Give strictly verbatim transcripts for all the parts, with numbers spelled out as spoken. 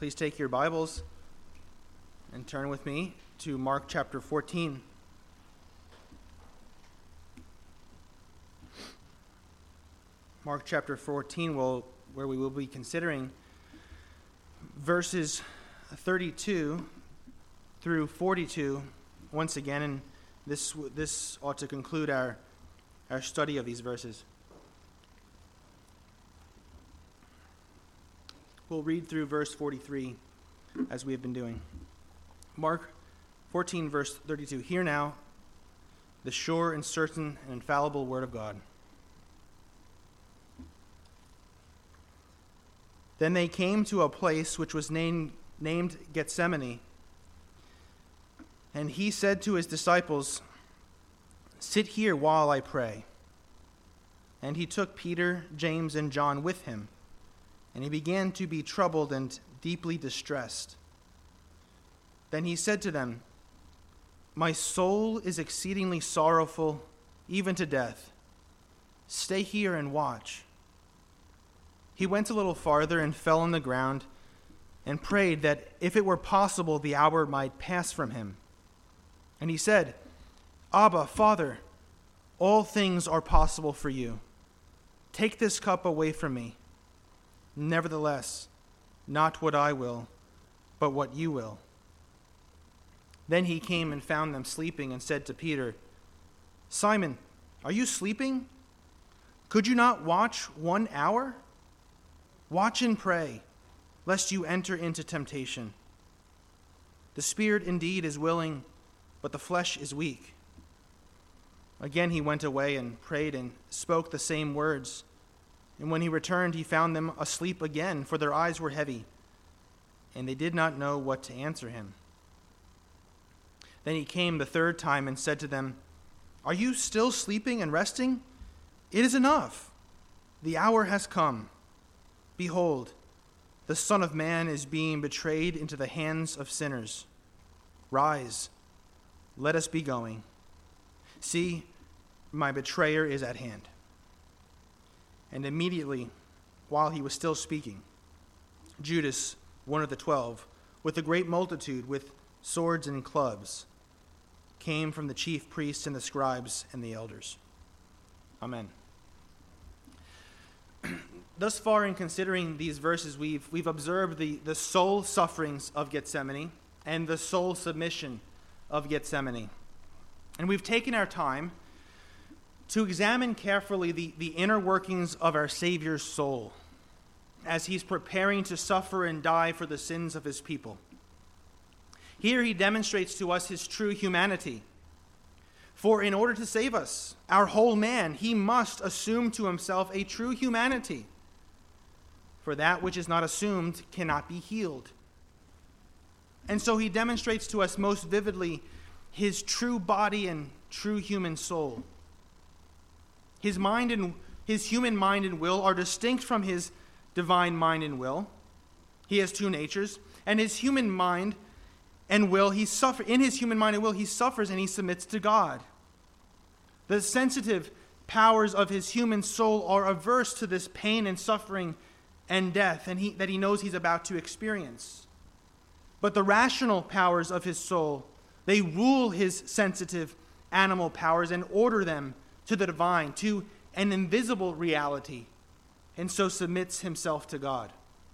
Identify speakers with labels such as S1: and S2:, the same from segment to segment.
S1: Please take your Bibles and turn with me to Mark chapter fourteen. Mark chapter fourteen, will, where we will be considering verses thirty-two through forty-two once again, and this this ought to conclude our, our study of these verses. We'll read through verse forty-three as we have been doing. Mark fourteen, verse thirty-two. Hear now the sure and certain and infallible word of God. Then they came to a place which was named, named Gethsemane, and he said to his disciples, "Sit here while I pray." And he took Peter, James, and John with him, and he began to be troubled and deeply distressed. Then he said to them, "My soul is exceedingly sorrowful, even to death. Stay here and watch." He went a little farther and fell on the ground and prayed that if it were possible, the hour might pass from him. And he said, "Abba, Father, all things are possible for you. Take this cup away from me. Nevertheless, not what I will, but what you will." Then he came and found them sleeping and said to Peter, "Simon, are you sleeping? Could you not watch one hour? Watch and pray, lest you enter into temptation. The spirit indeed is willing, but the flesh is weak." Again he went away and prayed and spoke the same words. And when he returned, he found them asleep again, for their eyes were heavy, and they did not know what to answer him. Then he came the third time and said to them, "Are you still sleeping and resting? It is enough. The hour has come. Behold, the Son of Man is being betrayed into the hands of sinners. Rise, let us be going. See, my betrayer is at hand." And immediately, while he was still speaking, Judas, one of the twelve, with a great multitude, with swords and clubs, came from the chief priests and the scribes and the elders. Amen. Thus far in considering these verses, we've, we've observed the, the soul sufferings of Gethsemane and the soul submission of Gethsemane. And we've taken our time to examine carefully the, the inner workings of our Savior's soul as he's preparing to suffer and die for the sins of his people. Here he demonstrates to us his true humanity. For in order to save us, our whole man, he must assume to himself a true humanity. For that which is not assumed cannot be healed. And so he demonstrates to us most vividly his true body and true human soul. His mind and his human mind and will are distinct from his divine mind and will. He has two natures, and his human mind and will, he suffer in his human mind and will, he suffers and he submits to God. The sensitive powers of his human soul are averse to this pain and suffering and death, and he, that he knows he's about to experience. But the rational powers of his soul, they rule his sensitive animal powers and order them to the divine, to an invisible reality, and so submits himself to God.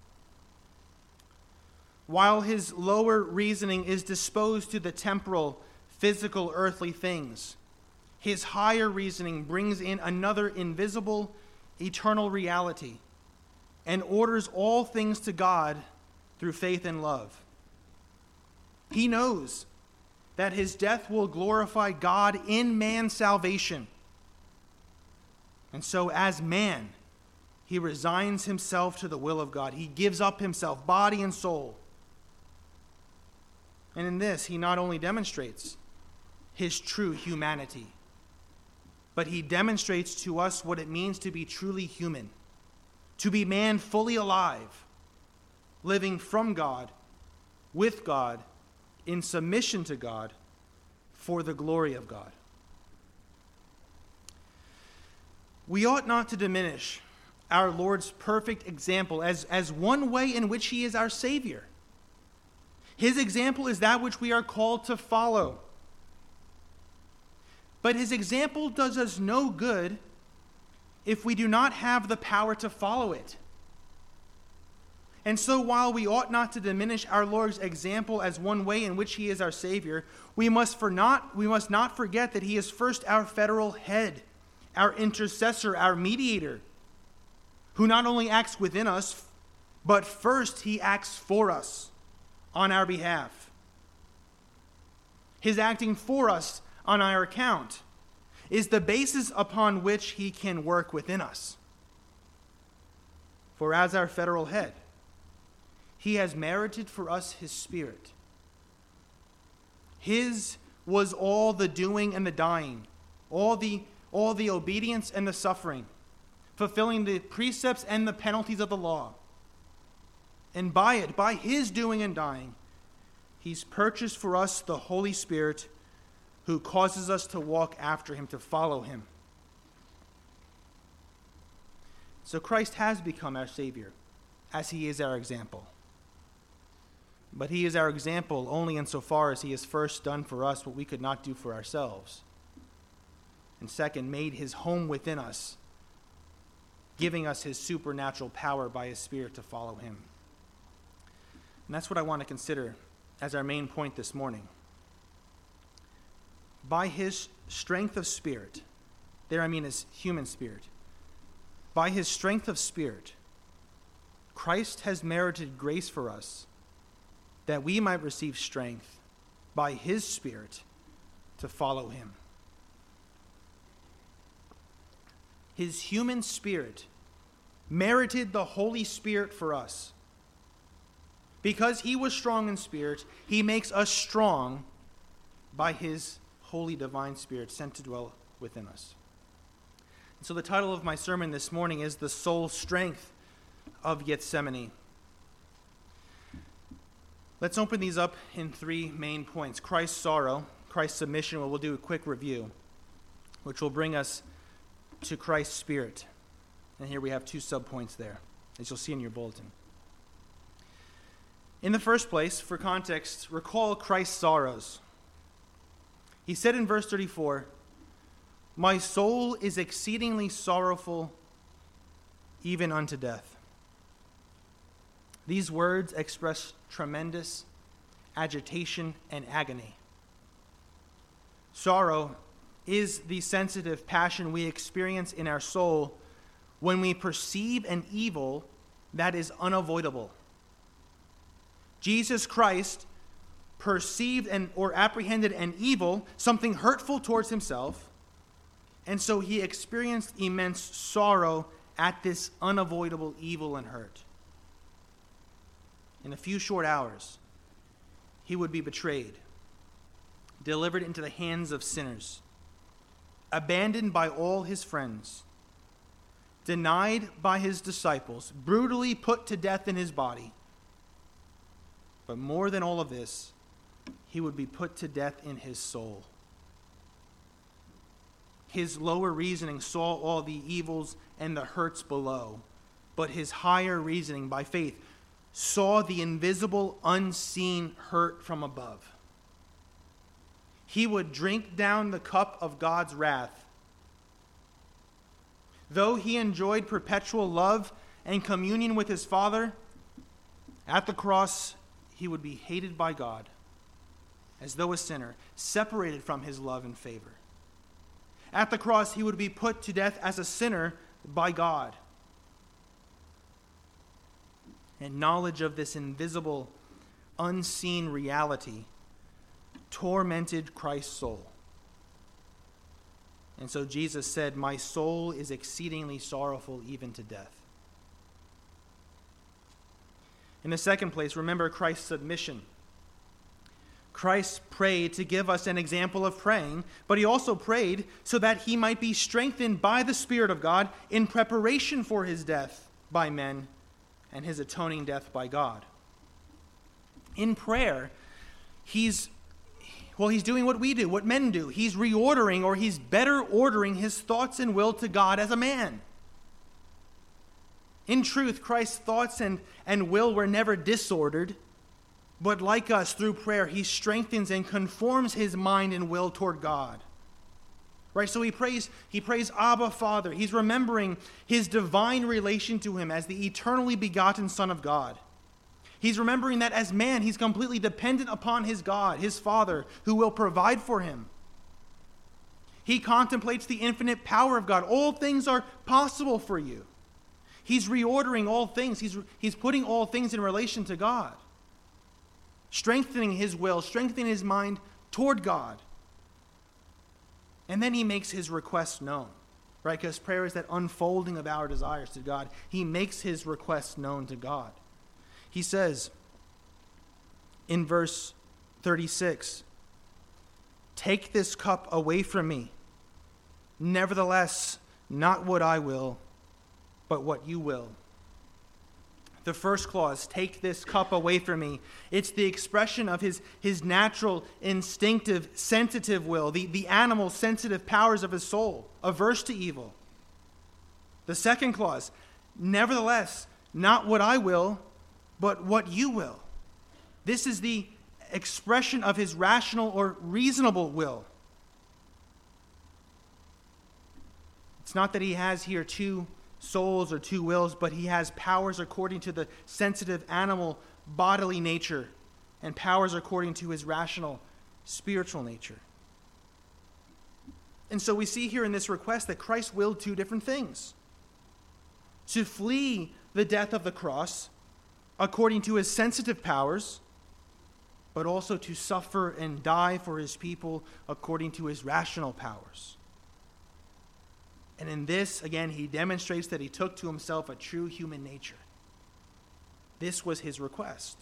S1: While his lower reasoning is disposed to the temporal, physical, earthly things, his higher reasoning brings in another invisible, eternal reality and orders all things to God through faith and love. He knows that his death will glorify God in man's salvation. And so as man, he resigns himself to the will of God. He gives up himself, body and soul. And in this, he not only demonstrates his true humanity, but he demonstrates to us what it means to be truly human, to be man fully alive, living from God, with God, in submission to God, for the glory of God. We ought not to diminish our Lord's perfect example as, as one way in which he is our Savior. His example is that which we are called to follow. But his example does us no good if we do not have the power to follow it. And so while we ought not to diminish our Lord's example as one way in which he is our Savior, we must, for not, we must not forget that he is first our federal head, our intercessor, our mediator, who not only acts within us, but first he acts for us on our behalf. His acting for us on our account is the basis upon which he can work within us. For as our federal head, he has merited for us his Spirit. His was all the doing and the dying, all the, all the obedience and the suffering, fulfilling the precepts and the penalties of the law. And by it, by his doing and dying, he's purchased for us the Holy Spirit who causes us to walk after him, to follow him. So Christ has become our Savior, as he is our example. But he is our example only insofar as he has first done for us what we could not do for ourselves. And second, made his home within us, giving us his supernatural power by his Spirit to follow him. And that's what I want to consider as our main point this morning. By his strength of spirit, there I mean his human spirit, by his strength of spirit, Christ has merited grace for us, that we might receive strength by his Spirit to follow him. His human spirit merited the Holy Spirit for us. Because he was strong in spirit, he makes us strong by his Holy Divine Spirit sent to dwell within us. And so the title of my sermon this morning is The Soul Strength of Gethsemane. Let's open these up in three main points. Christ's sorrow, Christ's submission, well, we'll do a quick review, which will bring us to Christ's Spirit. And here we have two subpoints there, as you'll see in your bulletin. In the first place, for context, recall Christ's sorrows. He said in verse thirty-four, "My soul is exceedingly sorrowful, even unto death." These words express tremendous agitation and agony. Sorrow is the sensitive passion we experience in our soul when we perceive an evil that is unavoidable. Jesus Christ perceived and or apprehended an evil, something hurtful towards himself, and so he experienced immense sorrow at this unavoidable evil and hurt. In a few short hours, he would be betrayed, delivered into the hands of sinners, abandoned by all his friends, denied by his disciples, brutally put to death in his body. But more than all of this, he would be put to death in his soul. His lower reasoning saw all the evils and the hurts below, but his higher reasoning, by faith, saw the invisible, unseen hurt from above. He would drink down the cup of God's wrath. Though he enjoyed perpetual love and communion with his Father, at the cross he would be hated by God, as though a sinner, separated from his love and favor. At the cross he would be put to death as a sinner by God. And knowledge of this invisible, unseen reality tormented Christ's soul. And so Jesus said, "My soul is exceedingly sorrowful, even to death." In the second place, remember Christ's submission. Christ prayed to give us an example of praying, but he also prayed so that he might be strengthened by the Spirit of God in preparation for his death by men and his atoning death by God. In prayer, he's, well, he's doing what we do, what men do. He's reordering, or he's better ordering his thoughts and will to God as a man. In truth, Christ's thoughts and, and will were never disordered, But like us, through prayer, he strengthens and conforms his mind and will toward God. Right? So he prays, he prays, Abba, Father. He's remembering his divine relation to him as the eternally begotten Son of God. He's remembering that as man, he's completely dependent upon his God, his Father, who will provide for him. He contemplates the infinite power of God. All things are possible for you. He's reordering all things. He's, he's putting all things in relation to God. Strengthening his will, strengthening his mind toward God. And then he makes his request known, right? Because prayer is that unfolding of our desires to God. He makes his request known to God. He says in verse thirty-six, "Take this cup away from me. Nevertheless, not what I will, but what you will." The first clause, "take this cup away from me," it's the expression of his, his natural, instinctive, sensitive will, the, the animal, sensitive powers of his soul, averse to evil. The second clause, "Nevertheless, not what I will, but what you will." This is the expression of his rational or reasonable will. It's not that he has here two souls or two wills, but he has powers according to the sensitive animal bodily nature and powers according to his rational spiritual nature. And so we see here in this request that Christ willed two different things: to flee the death of the cross according to his sensitive powers, but also to suffer and die for his people according to his rational powers. And in this, again, he demonstrates that he took to himself a true human nature. This was his request.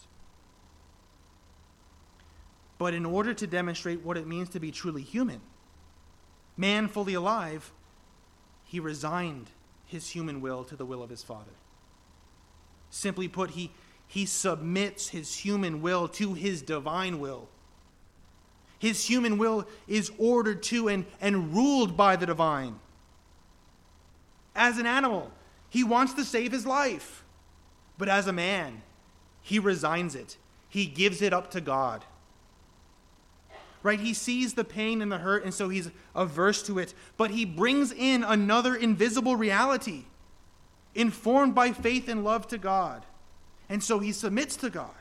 S1: But in order to demonstrate what it means to be truly human, man fully alive, he resigned his human will to the will of his Father. Simply put, he, he submits his human will to his divine will. His human will is ordered to and, and ruled by the divine. As an animal, he wants to save his life. But as a man, he resigns it. He gives it up to God. Right? He sees the pain and the hurt, and so he's averse to it. But he brings in another invisible reality, informed by faith and love to God. And so he submits to God.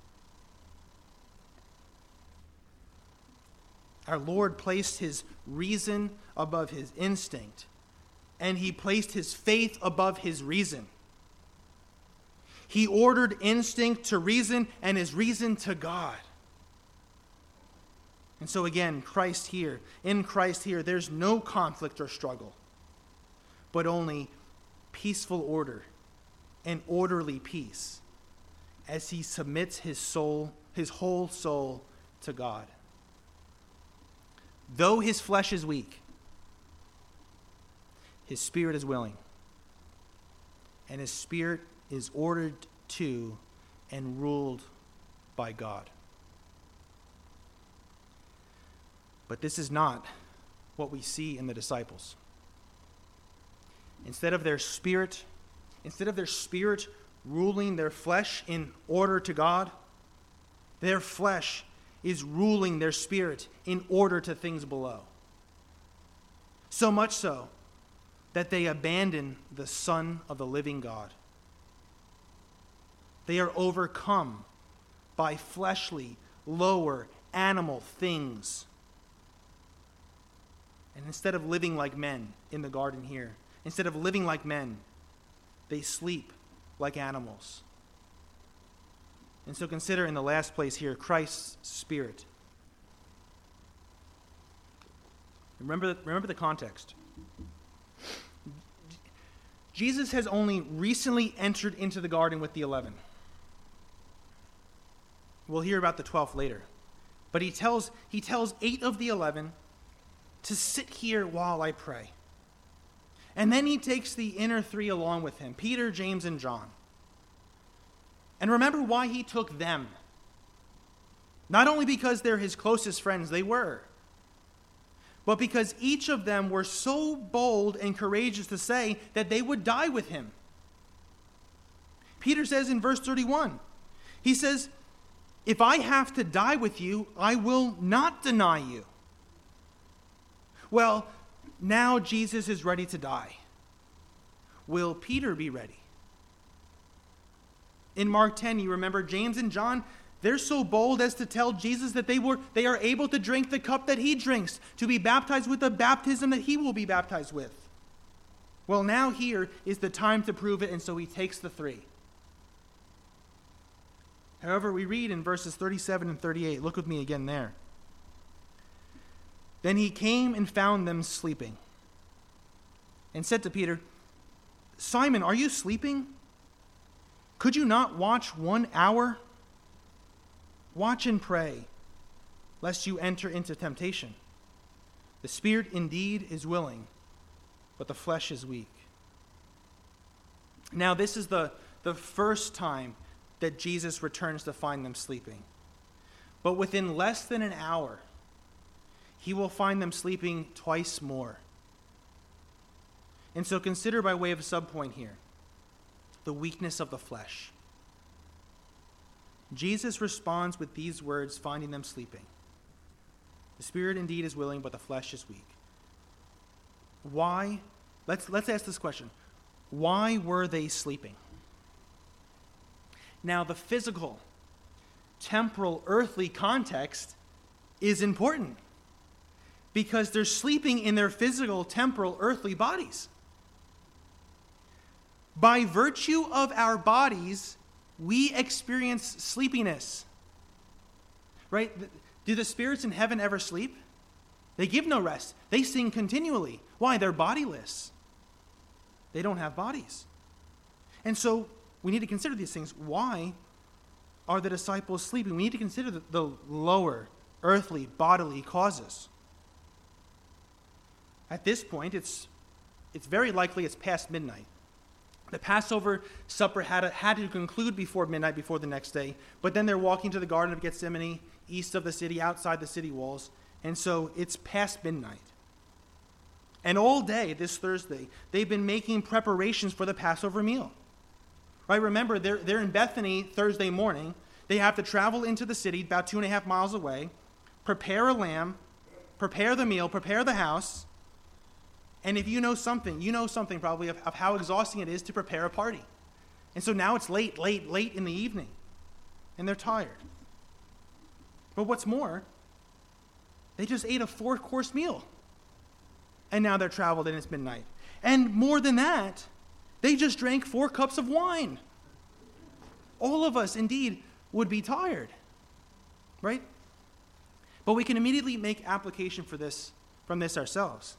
S1: Our Lord placed his reason above his instinct, and he placed his faith above his reason. He ordered instinct to reason and his reason to God. And so again, Christ here, in Christ here, there's no conflict or struggle, but only peaceful order and orderly peace as he submits his soul, his whole soul to God. Though his flesh is weak, his spirit is willing, and his spirit is ordered to and ruled by God. But this is not what we see in the disciples. Instead of their spirit, instead of their spirit ruling their flesh in order to God, their flesh is ruling their spirit in order to things below. So much so that they abandon the Son of the living God. They are overcome by fleshly, lower, animal things. And instead of living like men in the garden here, instead of living like men, they sleep like animals. And so consider in the last place here Christ's Spirit. Remember, remember the context. Jesus has only recently entered into the garden with the eleven. We'll hear about the twelfth later. But he tells, he tells eight of the eleven to sit here while I pray. And then he takes the inner three along with him, Peter, James, and John. And remember why he took them. Not only because they're his closest friends, they were, but because each of them were so bold and courageous to say that they would die with him. Peter says in verse thirty-one, he says, If I have to die with you, I will not deny you. Well, now Jesus is ready to die. Will Peter be ready? In Mark ten, you remember James and John, they're so bold as to tell Jesus that they were they are able to drink the cup that he drinks, to be baptized with the baptism that he will be baptized with. Well, now here is the time to prove it, and so he takes the three. However, we read in verses thirty-seven and thirty-eight, look with me again there. Then he came and found them sleeping, and said to Peter, Simon, are you sleeping? Could you not watch one hour? Watch and pray, lest you enter into temptation. The spirit indeed is willing, but the flesh is weak. Now, this is the, the first time that Jesus returns to find them sleeping. But within less than an hour, he will find them sleeping twice more. And so consider by way of a subpoint here, the weakness of the flesh. Jesus responds with these words, finding them sleeping. The spirit indeed is willing, but the flesh is weak. Why? Let's, let's ask this question. Why were they sleeping? Now, the physical, temporal, earthly context is important because they're sleeping in their physical, temporal, earthly bodies. By virtue of our bodies, we experience sleepiness. Right? Do the spirits in heaven ever sleep? They give no rest. They sing continually. Why? They're bodiless. They don't have bodies. And so we need to consider these things. Why are the disciples sleeping? We need to consider the, the lower, earthly, bodily causes. At this point, it's, it's very likely it's past midnight. The Passover supper had to, had to conclude before midnight, before the next day. But then they're walking to the Garden of Gethsemane, east of the city, outside the city walls. And so it's past midnight. And all day, this Thursday, they've been making preparations for the Passover meal. Right? Remember, they're, they're in Bethany Thursday morning. They have to travel into the city, about two and a half miles away, prepare a lamb, prepare the meal, prepare the house. And if you know something, you know something probably of, of how exhausting it is to prepare a party. And so now it's late, late, late in the evening. And they're tired. But what's more, they just ate a four-course meal. And now they're traveled and it's midnight. And more than that, they just drank four cups of wine. All of us, indeed, would be tired. Right? But we can immediately make application for this from this ourselves.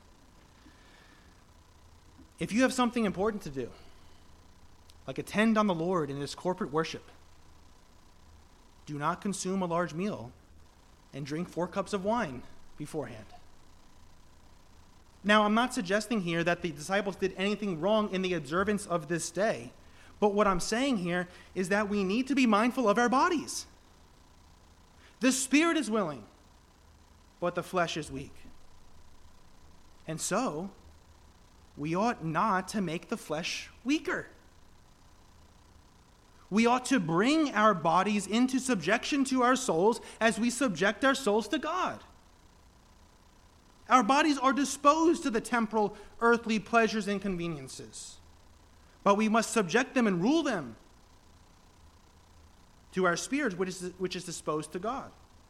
S1: If you have something important to do, like attend on the Lord in his corporate worship, do not consume a large meal and drink four cups of wine beforehand. Now, I'm not suggesting here that the disciples did anything wrong in the observance of this day, but what I'm saying here is that we need to be mindful of our bodies. The spirit is willing, but the flesh is weak. And so, we ought not to make the flesh weaker. We ought to bring our bodies into subjection to our souls as we subject our souls to God. Our bodies are disposed to the temporal, earthly pleasures and conveniences, but we must subject them and rule them to our spirit, which is, which is disposed to God.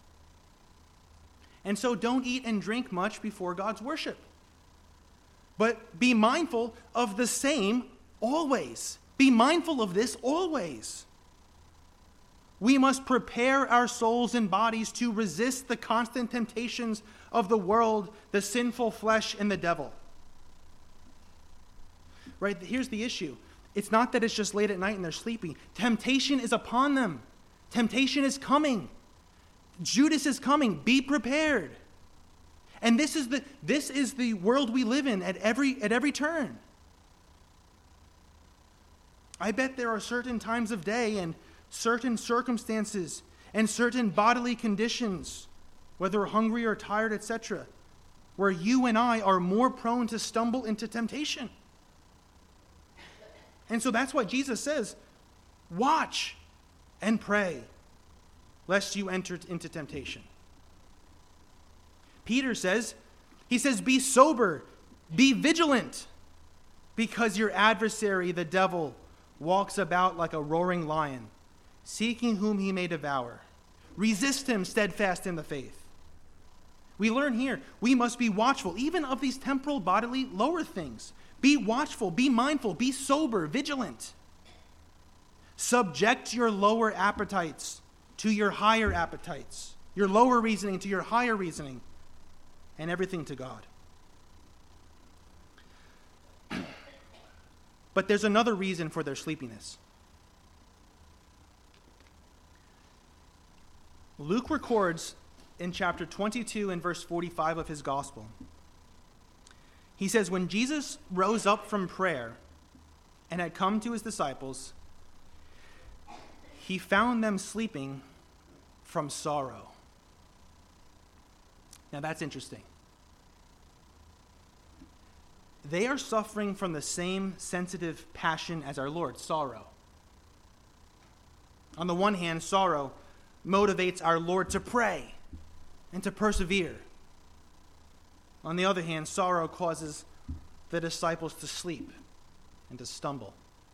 S1: And so don't eat and drink much before God's worship. But be mindful of the same always. Be mindful of this always. We must prepare our souls and bodies to resist the constant temptations of the world, the sinful flesh, and the devil. Right? Here's the issue. It's not that it's just late at night and they're sleepy. Temptation is upon them. Temptation is coming. Judas is coming. Be prepared. And this is the this is the world we live in at every at every turn. I bet there are certain times of day and certain circumstances and certain bodily conditions, whether we're hungry or tired, et cetera, where you and I are more prone to stumble into temptation. And so that's why Jesus says, watch and pray, lest you enter into temptation. Peter says, he says, be sober, be vigilant, because your adversary, the devil, walks about like a roaring lion, seeking whom he may devour. Resist him steadfast in the faith. We learn here we must be watchful, even of these temporal, bodily, lower things. Be watchful, be mindful, be sober, vigilant. Subject your lower appetites to your higher appetites, your lower reasoning to your higher reasoning, and everything to God. But there's another reason for their sleepiness. Luke records in chapter twenty-two and verse forty-five of his gospel. He says, when Jesus rose up from prayer and had come to his disciples, he found them sleeping from sorrow. Now that's interesting. They are suffering from the same sensitive passion as our Lord, sorrow. On the one hand, sorrow motivates our Lord to pray and to persevere. On the other hand, sorrow causes the disciples to sleep and to stumble.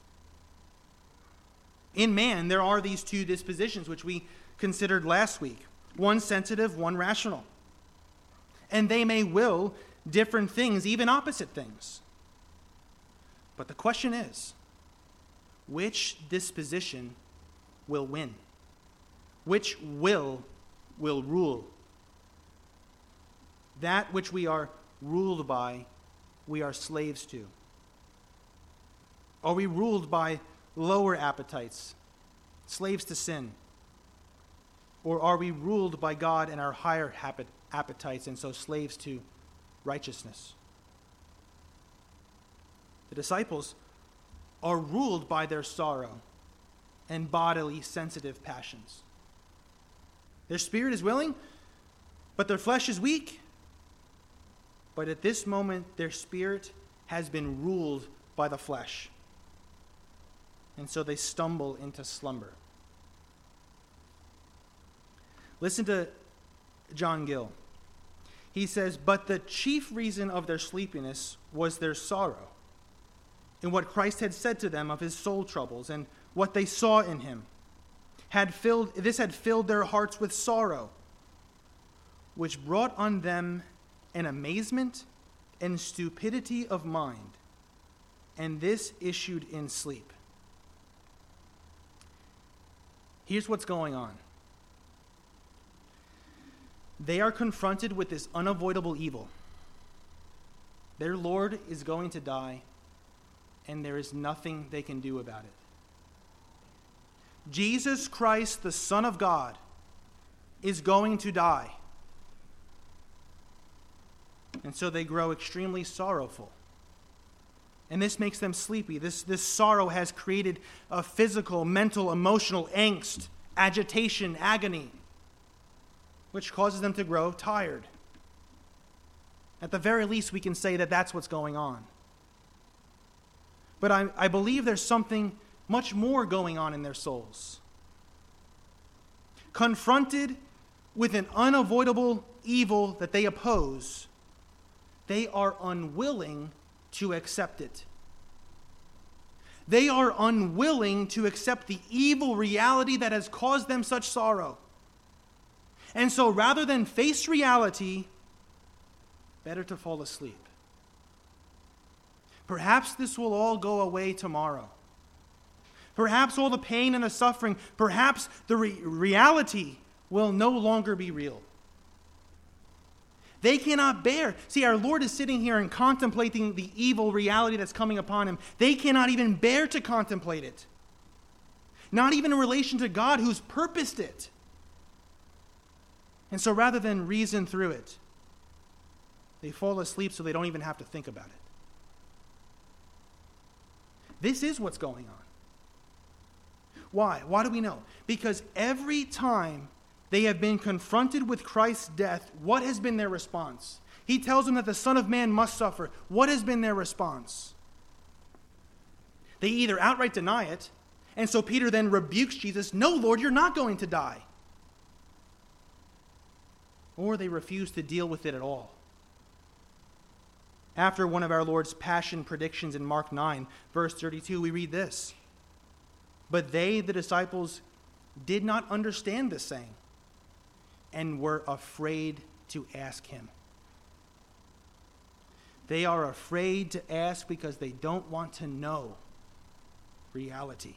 S1: In man, there are these two dispositions which we considered last week, one sensitive, one rational. And they may will different things, even opposite things. But the question is, which disposition will win? Which will will rule? That which we are ruled by, we are slaves to. Are we ruled by lower appetites, slaves to sin? Or are we ruled by God and our higher habit, appetites, and so slaves to righteousness? The disciples are ruled by their sorrow and bodily sensitive passions. Their spirit is willing, but their flesh is weak. But at this moment, their spirit has been ruled by the flesh. And so they stumble into slumber. Listen to John Gill. He says, but the chief reason of their sleepiness was their sorrow, in what Christ had said to them of his soul troubles and what they saw in him. Had filled, this had filled their hearts with sorrow, which brought on them an amazement and stupidity of mind, and this issued in sleep. Here's what's going on. They are confronted with this unavoidable evil. Their Lord is going to die, and there is nothing they can do about it. Jesus Christ, the Son of God, is going to die. And so they grow extremely sorrowful. And this makes them sleepy. This, this sorrow has created a physical, mental, emotional angst, agitation, agony, which causes them to grow tired. At the very least, we can say that that's what's going on. But I, I believe there's something much more going on in their souls. Confronted with an unavoidable evil that they oppose, they are unwilling to accept it. They are unwilling to accept the evil reality that has caused them such sorrow. And so rather than face reality, better to fall asleep. Perhaps this will all go away tomorrow. Perhaps all the pain and the suffering, perhaps the re- reality will no longer be real. They cannot bear. See, our Lord is sitting here and contemplating the evil reality that's coming upon him. They cannot even bear to contemplate it. Not even in relation to God who's purposed it. And so rather than reason through it, they fall asleep so they don't even have to think about it. This is what's going on. Why? Why do we know? Because every time they have been confronted with Christ's death, what has been their response? He tells them that the Son of Man must suffer. What has been their response? They either outright deny it, and so Peter then rebukes Jesus, "No, Lord, you're not going to die." or they refuse to deal with it at all. After one of our Lord's passion predictions in Mark nine, verse thirty-two, we read this. But they, the disciples, did not understand this saying and were afraid to ask him. They are afraid to ask because they don't want to know reality.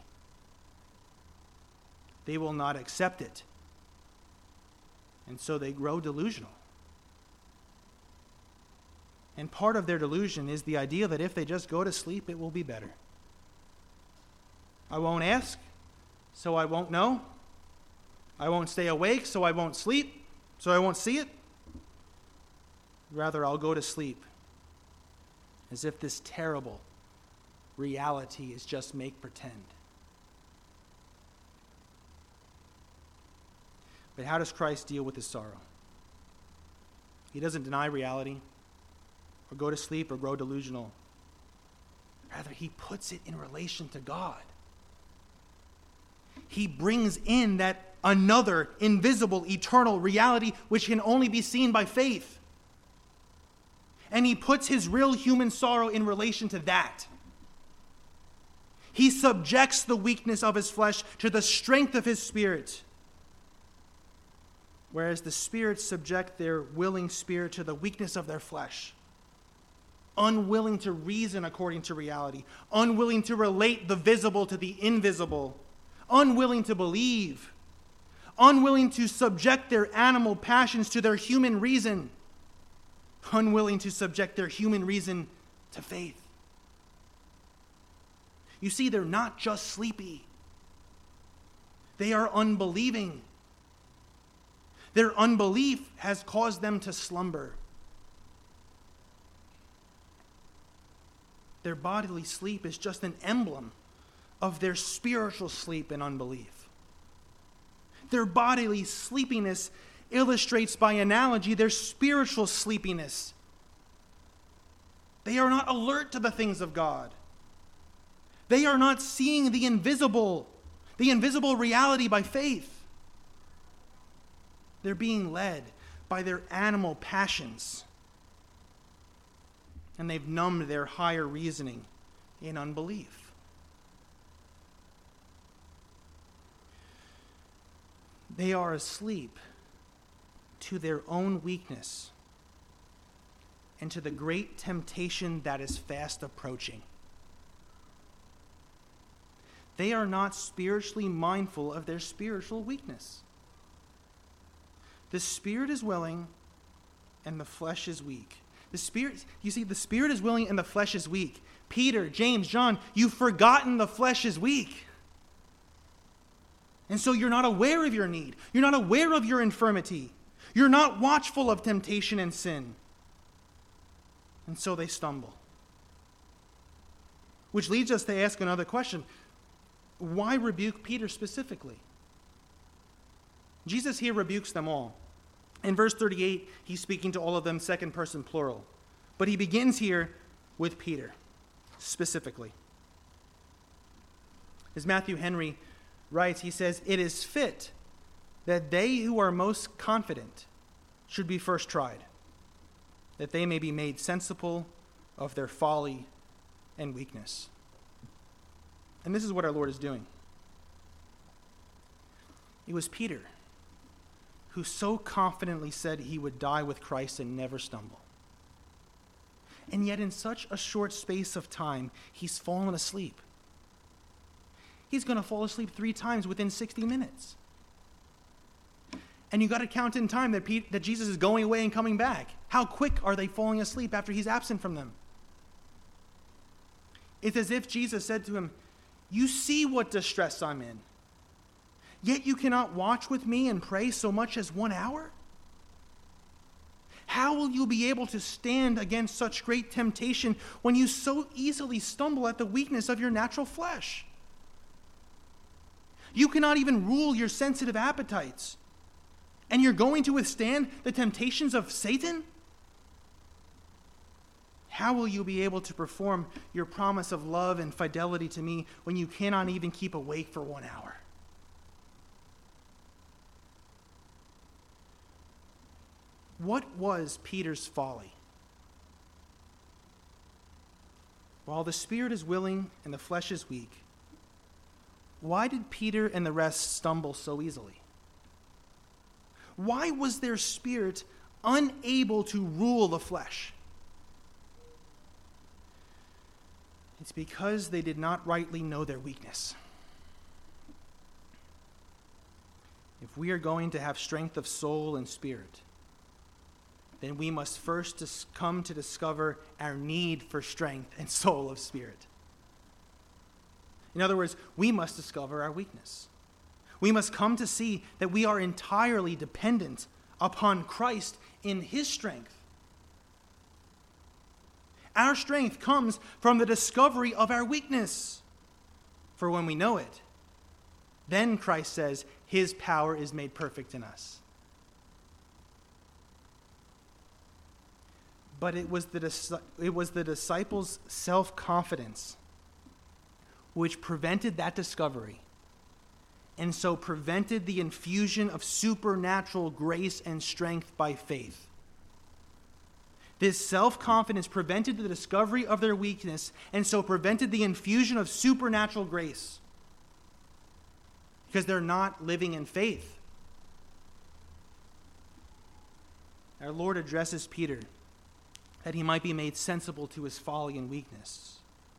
S1: They will not accept it. And so they grow delusional. And part of their delusion is the idea that if they just go to sleep, it will be better. I won't ask, so I won't know. I won't stay awake, so I won't sleep, so I won't see it. Rather, I'll go to sleep as if this terrible reality is just make pretend. But how does Christ deal with his sorrow? He doesn't deny reality or go to sleep or grow delusional. Rather, he puts it in relation to God. He brings in that another invisible, eternal reality which can only be seen by faith. And he puts his real human sorrow in relation to that. He subjects the weakness of his flesh to the strength of his spirit, whereas the spirits subject their willing spirit to the weakness of their flesh, unwilling to reason according to reality, unwilling to relate the visible to the invisible, unwilling to believe, unwilling to subject their animal passions to their human reason, unwilling to subject their human reason to faith. You see, they're not just sleepy. They are unbelieving. Their unbelief has caused them to slumber. Their bodily sleep is just an emblem of their spiritual sleep and unbelief. Their bodily sleepiness illustrates by analogy their spiritual sleepiness. They are not alert to the things of God. They are not seeing the invisible, the invisible reality by faith. They're being led by their animal passions. And they've numbed their higher reasoning in unbelief. They are asleep to their own weakness and to the great temptation that is fast approaching. They are not spiritually mindful of their spiritual weakness. The spirit is willing and the flesh is weak. The spirit, you see, the spirit is willing and the flesh is weak. Peter, James, John, you've forgotten the flesh is weak. And so you're not aware of your need. You're not aware of your infirmity. You're not watchful of temptation and sin. And so they stumble. Which leads us to ask another question. Why rebuke Peter specifically? Jesus here rebukes them all. In verse thirty-eight, he's speaking to all of them, second person plural. But he begins here with Peter, specifically. As Matthew Henry writes, he says, "It is fit that they who are most confident should be first tried, that they may be made sensible of their folly and weakness." And this is what our Lord is doing. It was Peter who so confidently said he would die with Christ and never stumble. And yet in such a short space of time, he's fallen asleep. He's going to fall asleep three times within sixty minutes. And you got to count in time that, Pete, that Jesus is going away and coming back. How quick are they falling asleep after he's absent from them? It's as if Jesus said to him, "You see what distress I'm in, yet you cannot watch with me and pray so much as one hour? How will you be able to stand against such great temptation when you so easily stumble at the weakness of your natural flesh? You cannot even rule your sensitive appetites, and you're going to withstand the temptations of Satan? How will you be able to perform your promise of love and fidelity to me when you cannot even keep awake for one hour?" What was Peter's folly? While the spirit is willing and the flesh is weak, why did Peter and the rest stumble so easily? Why was their spirit unable to rule the flesh? It's because they did not rightly know their weakness. If we are going to have strength of soul and spirit, then we must first dis- come to discover our need for strength and soul of spirit. In other words, we must discover our weakness. We must come to see that we are entirely dependent upon Christ in his strength. Our strength comes from the discovery of our weakness. For when we know it, then Christ says his power is made perfect in us. But it was the, it was the disciples' self-confidence which prevented that discovery, and so prevented the infusion of supernatural grace and strength by faith. This self-confidence prevented the discovery of their weakness, and so prevented the infusion of supernatural grace, because they're not living in faith. Our Lord addresses Peter that he might be made sensible to his folly and weakness.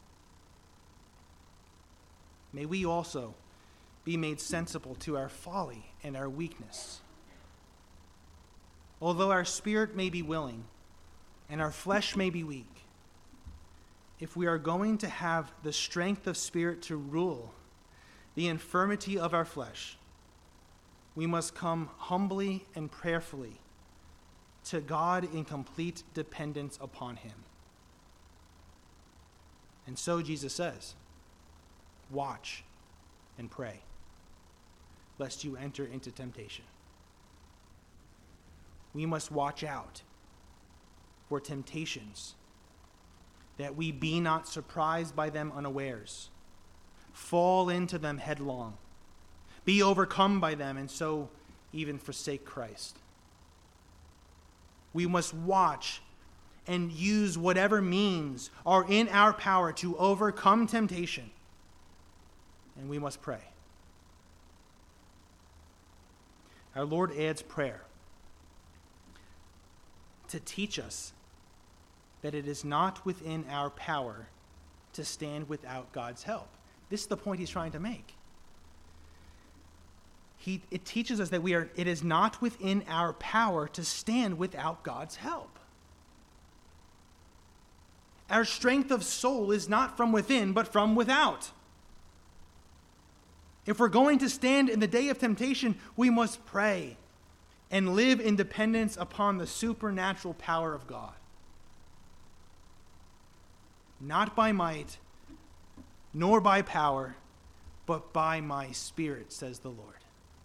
S1: May we also be made sensible to our folly and our weakness. Although our spirit may be willing and our flesh may be weak, if we are going to have the strength of spirit to rule the infirmity of our flesh, we must come humbly and prayerfully to God in complete dependence upon him. And so Jesus says, watch and pray, lest you enter into temptation. We must watch out for temptations, that we be not surprised by them unawares, fall into them headlong, be overcome by them, and so even forsake Christ. We must watch and use whatever means are in our power to overcome temptation. And we must pray. Our Lord adds prayer to teach us that it is not within our power to stand without God's help. This is the point he's trying to make. He, it teaches us that we are. It is not within our power to stand without God's help. Our strength of soul is not from within, but from without. If we're going to stand in the day of temptation, we must pray and live in dependence upon the supernatural power of God. Not by might, nor by power, but by my Spirit, says the Lord.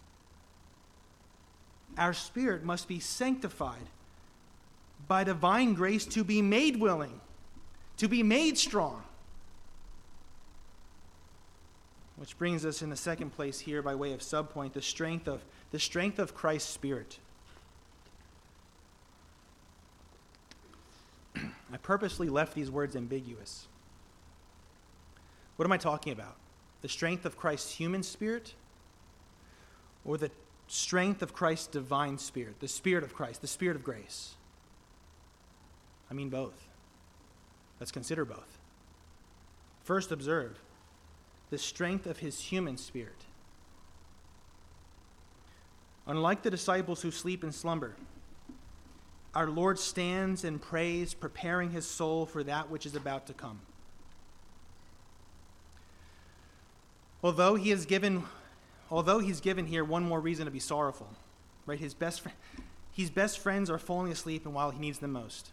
S1: Our spirit must be sanctified by divine grace to be made willing, to be made strong. Which brings us in the second place here by way of subpoint, the strength of the strength of Christ's Spirit. I purposely left these words ambiguous. What am I talking about? The strength of Christ's human spirit, or the strength of Christ's divine spirit, the Spirit of Christ, the Spirit of grace? I mean both. Let's consider both. First, observe the strength of his human spirit. Unlike the disciples who sleep and slumber, our Lord stands and prays, preparing his soul for that which is about to come. Although he has given Although he's given here one more reason to be sorrowful, right? His best, fr- his best friends are falling asleep and while he needs them most.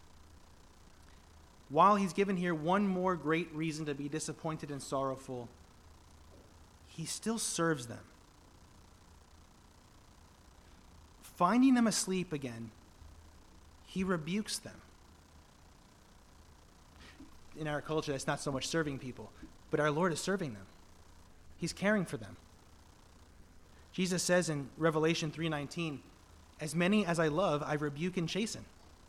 S1: While he's given here one more great reason to be disappointed and sorrowful, he still serves them. Finding them asleep again, he rebukes them. In our culture, that's not so much serving people, but our Lord is serving them. He's caring for them. Jesus says in Revelation three nineteen, As many as I love, I rebuke and chasten.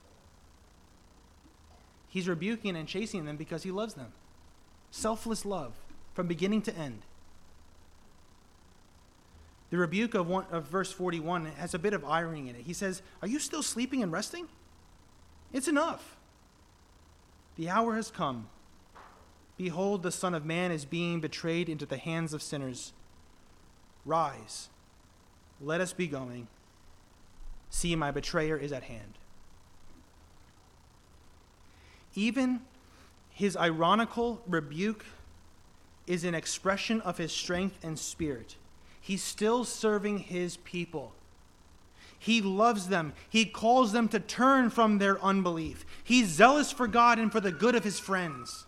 S1: He's rebuking and chastening them because he loves them. Selfless love from beginning to end. The rebuke of, one, of verse forty-one has a bit of irony in it. He says, are you still sleeping and resting? It's enough. The hour has come. Behold, the Son of Man is being betrayed into the hands of sinners. Rise, let us be going. See, my betrayer is at hand. Even his ironical rebuke is an expression of his strength and spirit. He's still serving his people. He loves them. He calls them to turn from their unbelief. He's zealous for God and for the good of his friends.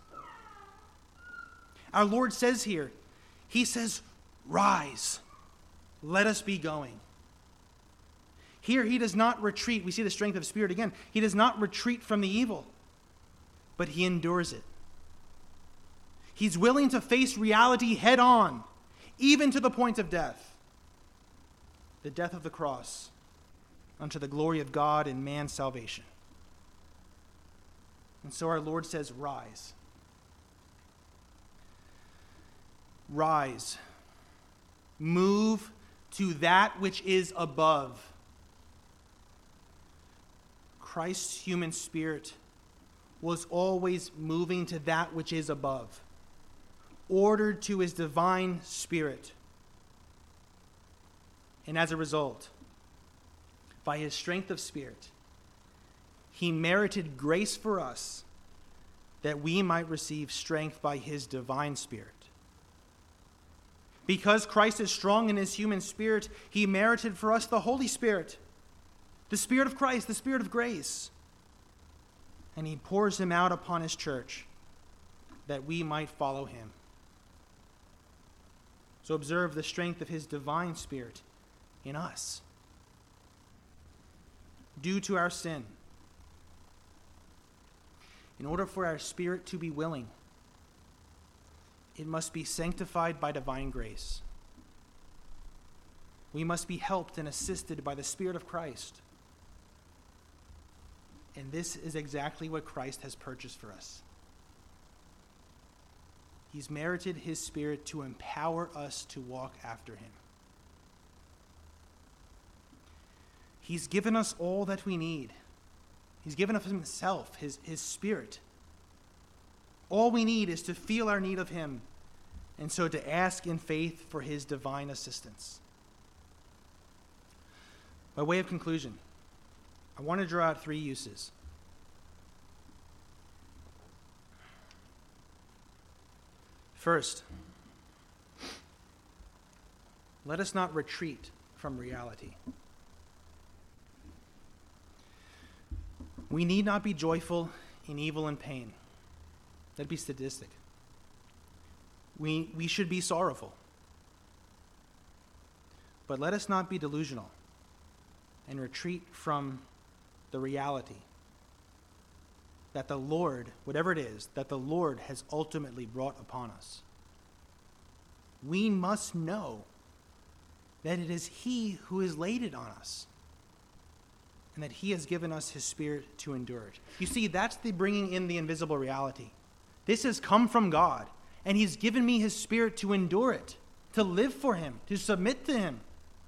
S1: Our Lord says here, he says, rise, let us be going. Here he does not retreat. We see the strength of spirit again. He does not retreat from the evil, but he endures it. He's willing to face reality head on, even to the point of death. The death of the cross unto the glory of God and man's salvation. And so our Lord says, rise. Rise. Move to that which is above. Christ's human spirit was always moving to that which is above, ordered to his divine spirit. And as a result, by his strength of spirit, he merited grace for us that we might receive strength by his divine spirit. Because Christ is strong in his human spirit, he merited for us the Holy Spirit, the Spirit of Christ, the Spirit of grace. And he pours him out upon his church that we might follow him. So observe the strength of his divine spirit in us. Due to our sin, in order for our spirit to be willing, it must be sanctified by divine grace. We must be helped and assisted by the Spirit of Christ. And this is exactly what Christ has purchased for us. He's merited his Spirit to empower us to walk after him. He's given us all that we need. He's given us himself, his, his Spirit. All we need is to feel our need of him, and so to ask in faith for his divine assistance. By way of conclusion, I want to draw out three uses. First, let us not retreat from reality. We need not be joyful in evil and pain. That'd be sadistic. We, we should be sorrowful. But let us not be delusional and retreat from the reality that the Lord, whatever it is, that the Lord has ultimately brought upon us. We must know that it is he who has laid it on us, and that he has given us his Spirit to endure it. You see, that's the bringing in the invisible reality. This has come from God, and he's given me his Spirit to endure it, to live for him, to submit to him.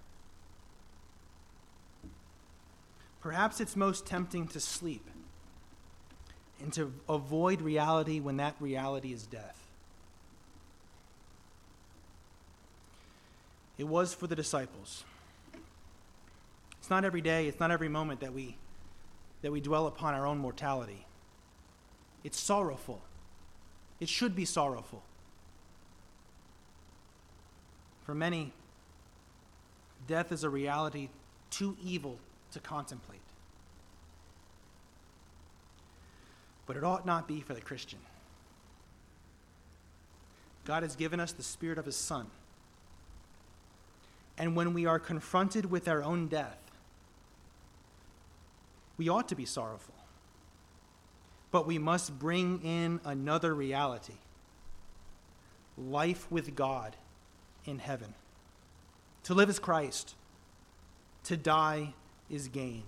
S1: Perhaps it's most tempting to sleep and to avoid reality when that reality is death. It was for the disciples. It's not every day, it's not every moment that we that we dwell upon our own mortality. It's sorrowful. It should be sorrowful. For many, death is a reality too evil to contemplate. But it ought not be for the Christian. God has given us the Spirit of his Son. And when we are confronted with our own death, we ought to be sorrowful. But we must bring in another reality: life with God in heaven. To live as Christ, to die is gain.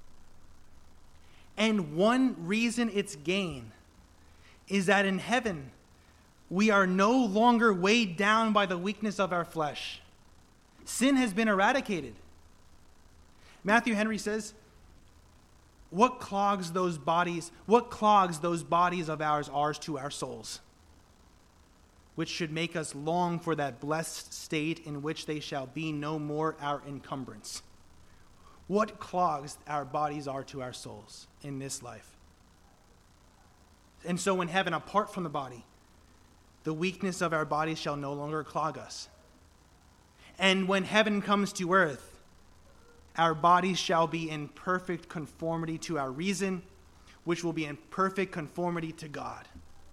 S1: And one reason it's gain is that in heaven, we are no longer weighed down by the weakness of our flesh. Sin has been eradicated. Matthew Henry says, what clogs those bodies, what clogs those bodies of ours ours to our souls, which should make us long for that blessed state in which they shall be no more our encumbrance. What clogs our bodies are to our souls in this life. And so in heaven, apart from the body, the weakness of our bodies shall no longer clog us. And when heaven comes to earth, our bodies shall be in perfect conformity to our reason, which will be in perfect conformity to God.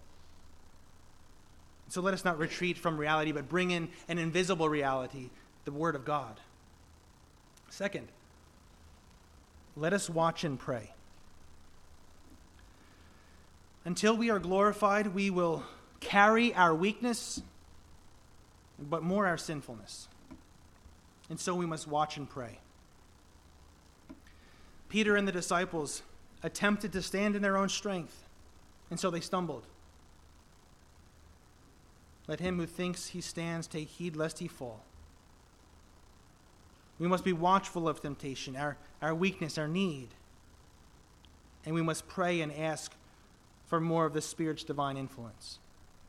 S1: So let us not retreat from reality, but bring in an invisible reality, the Word of God. Second, let us watch and pray. Until we are glorified, we will carry our weakness, but more our sinfulness. And so we must watch and pray. Peter and the disciples attempted to stand in their own strength, and so they stumbled. Let him who thinks he stands take heed lest he fall. We must be watchful of temptation, our, our weakness, our need. And we must pray and ask for more of the Spirit's divine influence.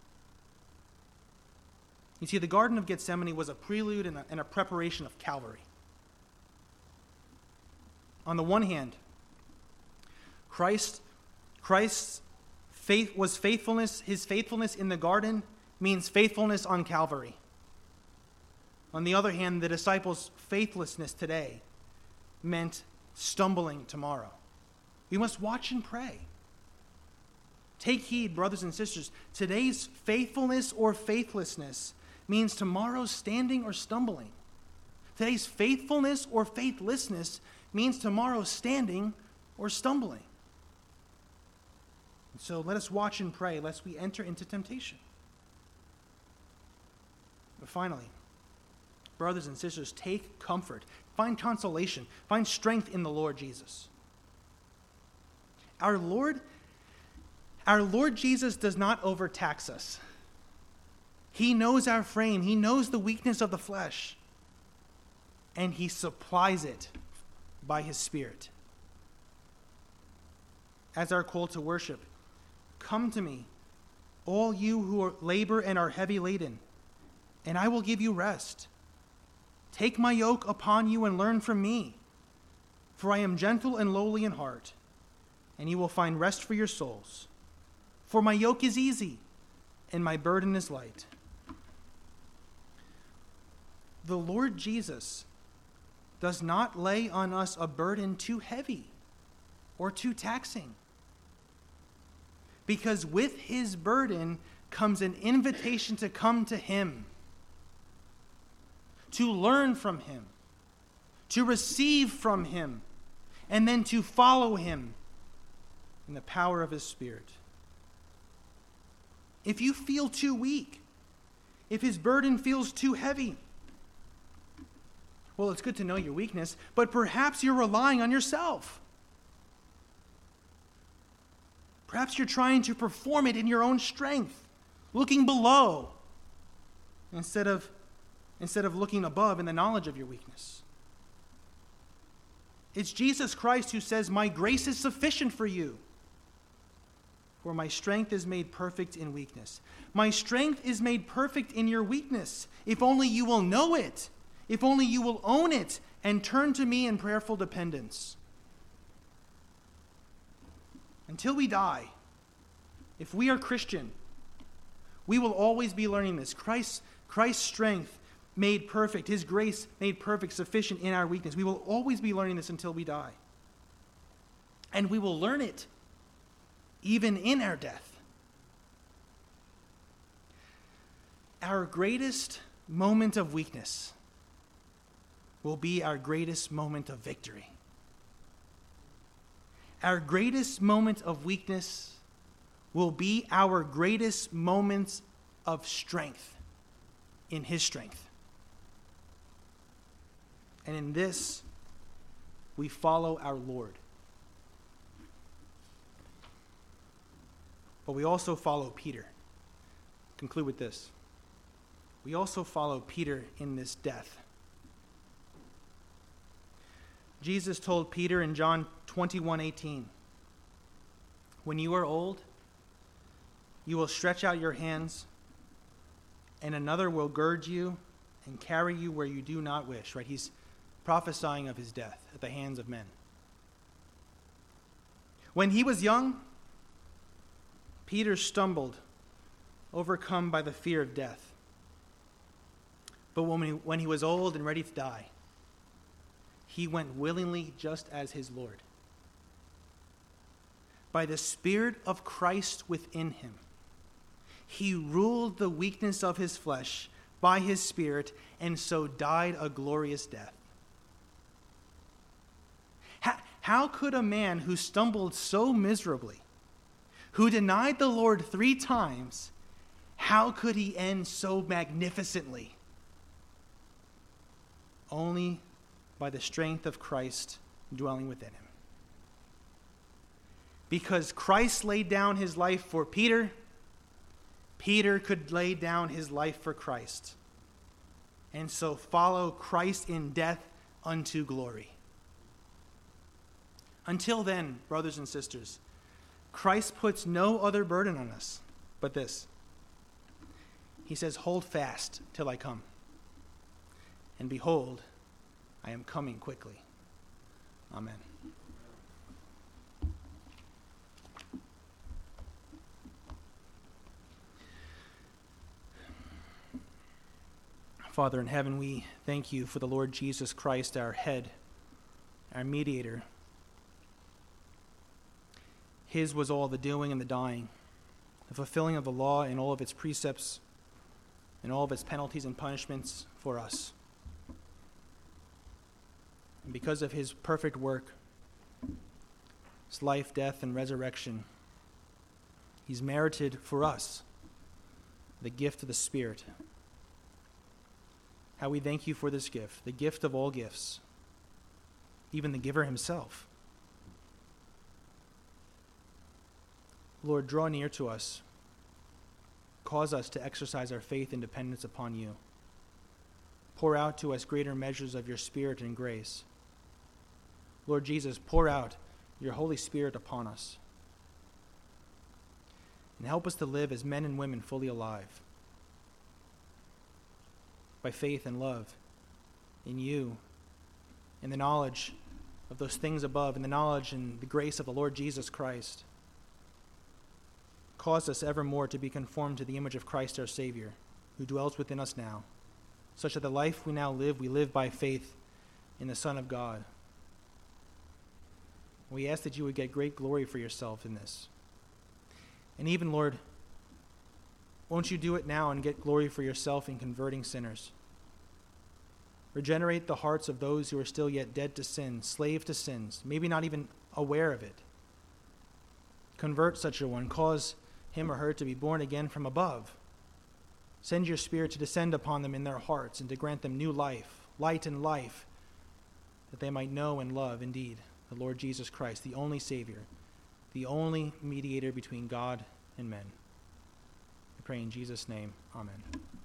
S1: You see, the Garden of Gethsemane was a prelude and a, and a preparation of Calvary. On the one hand, Christ, Christ's faith was faithfulness, his faithfulness in the garden means faithfulness on Calvary. On the other hand, the disciples' faithlessness today meant stumbling tomorrow. We must watch and pray. Take heed, brothers and sisters. Today's faithfulness or faithlessness means tomorrow's standing or stumbling. Today's faithfulness or faithlessness means tomorrow's standing or stumbling. And so let us watch and pray lest we enter into temptation. But finally, brothers and sisters, take comfort, find consolation, find strength in the Lord Jesus. Our Lord, our Lord Jesus does not overtax us. He knows our frame. He knows the weakness of the flesh. And he supplies it by his Spirit. As our call to worship, come to me, all you who are labor and are heavy laden, and I will give you rest. Take my yoke upon you and learn from me, for I am gentle and lowly in heart, and you will find rest for your souls. For my yoke is easy, and my burden is light. The Lord Jesus does not lay on us a burden too heavy or too taxing, because with his burden comes an invitation to come to him, to learn from him, to receive from him, and then to follow him in the power of his Spirit. If you feel too weak, if his burden feels too heavy, well, it's good to know your weakness, but perhaps you're relying on yourself. Perhaps you're trying to perform it in your own strength, looking below instead of instead of looking above in the knowledge of your weakness. It's Jesus Christ who says, "My grace is sufficient for you, for my strength is made perfect in weakness." My strength is made perfect in your weakness, if only you will know it, if only you will own it and turn to me in prayerful dependence. Until we die, if we are Christian, we will always be learning this. Christ's, Christ's strength made perfect, his grace made perfect, sufficient in our weakness. We will always be learning this until we die. And we will learn it even in our death. Our greatest moment of weakness will be our greatest moment of victory. Our greatest moment of weakness will be our greatest moments of strength in his strength. And in this, we follow our Lord. But we also follow Peter. Conclude with this. We also follow Peter in this death. Jesus told Peter in John twenty-one eighteen, "When you are old, you will stretch out your hands, and another will gird you and carry you where you do not wish." Right? He's prophesying of his death at the hands of men. When he was young, Peter stumbled, overcome by the fear of death. But when he, when he was old and ready to die, he went willingly just as his Lord. By the Spirit of Christ within him, he ruled the weakness of his flesh by his Spirit, and so died a glorious death. How, how could a man who stumbled so miserably, who denied the Lord three times, how could he end so magnificently? Only by the strength of Christ dwelling within him. Because Christ laid down his life for Peter, Peter could lay down his life for Christ, and so follow Christ in death unto glory. Until then, brothers and sisters, Christ puts no other burden on us but this. He says, "Hold fast till I come. And behold, I am coming quickly." Amen. Father in heaven, we thank you for the Lord Jesus Christ, our head, our mediator. His was all the doing and the dying, the fulfilling of the law and all of its precepts and all of its penalties and punishments for us. And because of his perfect work, his life, death, and resurrection, he's merited for us the gift of the Spirit. How we thank you for this gift, the gift of all gifts, even the giver himself. Lord, draw near to us. Cause us to exercise our faith and dependence upon you. Pour out to us greater measures of your Spirit and grace. Lord Jesus, pour out your Holy Spirit upon us. And help us to live as men and women fully alive, by faith and love in you, in the knowledge of those things above, in the knowledge and the grace of the Lord Jesus Christ. Cause us evermore to be conformed to the image of Christ our Savior, who dwells within us now, such that the life we now live, we live by faith in the Son of God. We ask that you would get great glory for yourself in this. And even, Lord, won't you do it now and get glory for yourself in converting sinners? Regenerate the hearts of those who are still yet dead to sin, slave to sins, maybe not even aware of it. Convert such a one. Cause him or her to be born again from above. Send your Spirit to descend upon them in their hearts and to grant them new life, light and life, that they might know and love indeed the Lord Jesus Christ, the only Savior, the only mediator between God and men. I pray in Jesus' name, amen.